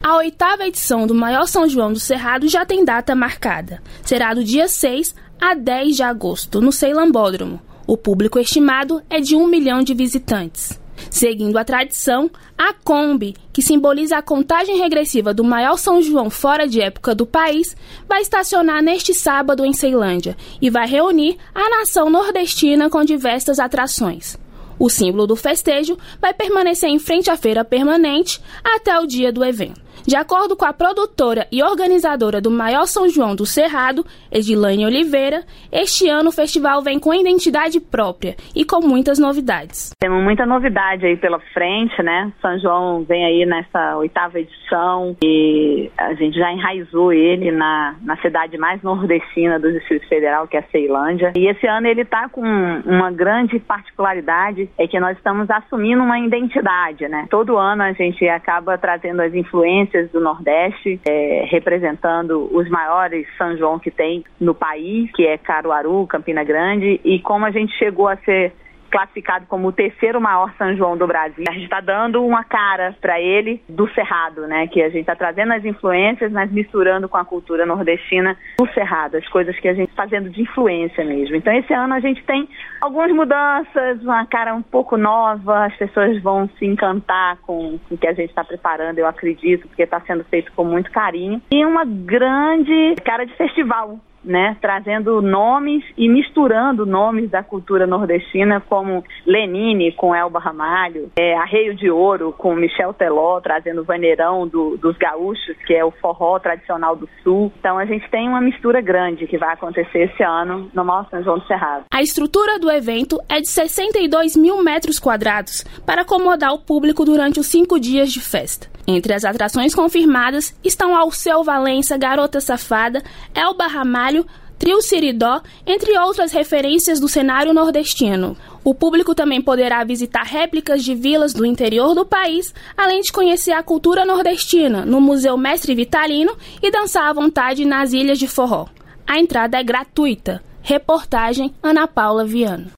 A 8ª edição do maior São João do Cerrado já tem data marcada. Será do dia 6 a 10 de agosto, no Ceilambódromo. O público estimado é de 1 milhão de visitantes. Seguindo a tradição, a Kombi, que simboliza a contagem regressiva do maior São João fora de época do país, vai estacionar neste sábado em Ceilândia e vai reunir a nação nordestina com diversas atrações. O símbolo do festejo vai permanecer em frente à feira permanente até o dia do evento. De acordo com a produtora e organizadora do maior São João do Cerrado, Edilane Oliveira, este ano o festival vem com identidade própria e com muitas novidades. Temos muita novidade aí pela frente, né? São João vem aí nessa 8ª edição e a gente já enraizou ele na cidade mais nordestina do Distrito Federal, que é a Ceilândia. E esse ano ele está com uma grande particularidade, é que nós estamos assumindo uma identidade, né? Todo ano a gente acaba trazendo as influências do Nordeste, representando os maiores São João que tem no país, que é Caruaru, Campina Grande, e como a gente chegou a ser classificado como o 3º maior São João do Brasil, a gente está dando uma cara para ele do Cerrado, né? Que a gente está trazendo as influências, mas misturando com a cultura nordestina do Cerrado, as coisas que a gente está fazendo de influência mesmo. Então esse ano a gente tem algumas mudanças, uma cara um pouco nova, as pessoas vão se encantar com o que a gente está preparando, eu acredito, porque está sendo feito com muito carinho, e uma grande cara de festival, né, trazendo nomes e misturando nomes da cultura nordestina, como Lenine com Elba Ramalho, Arreio de Ouro com Michel Teló, trazendo o vaneirão dos gaúchos, que é o forró tradicional do Sul. Então a gente tem uma mistura grande que vai acontecer esse ano no maior São João do Cerrado. A estrutura do evento é de 62 mil metros quadrados para acomodar o público durante os 5 dias de festa. Entre as atrações confirmadas estão Alceu Valença, Garota Safada, Elba Ramalho, Trio Siridó, entre outras referências do cenário nordestino. O público também poderá visitar réplicas de vilas do interior do país, além de conhecer a cultura nordestina no Museu Mestre Vitalino e dançar à vontade nas ilhas de forró. A entrada é gratuita. Reportagem Ana Paula Viana.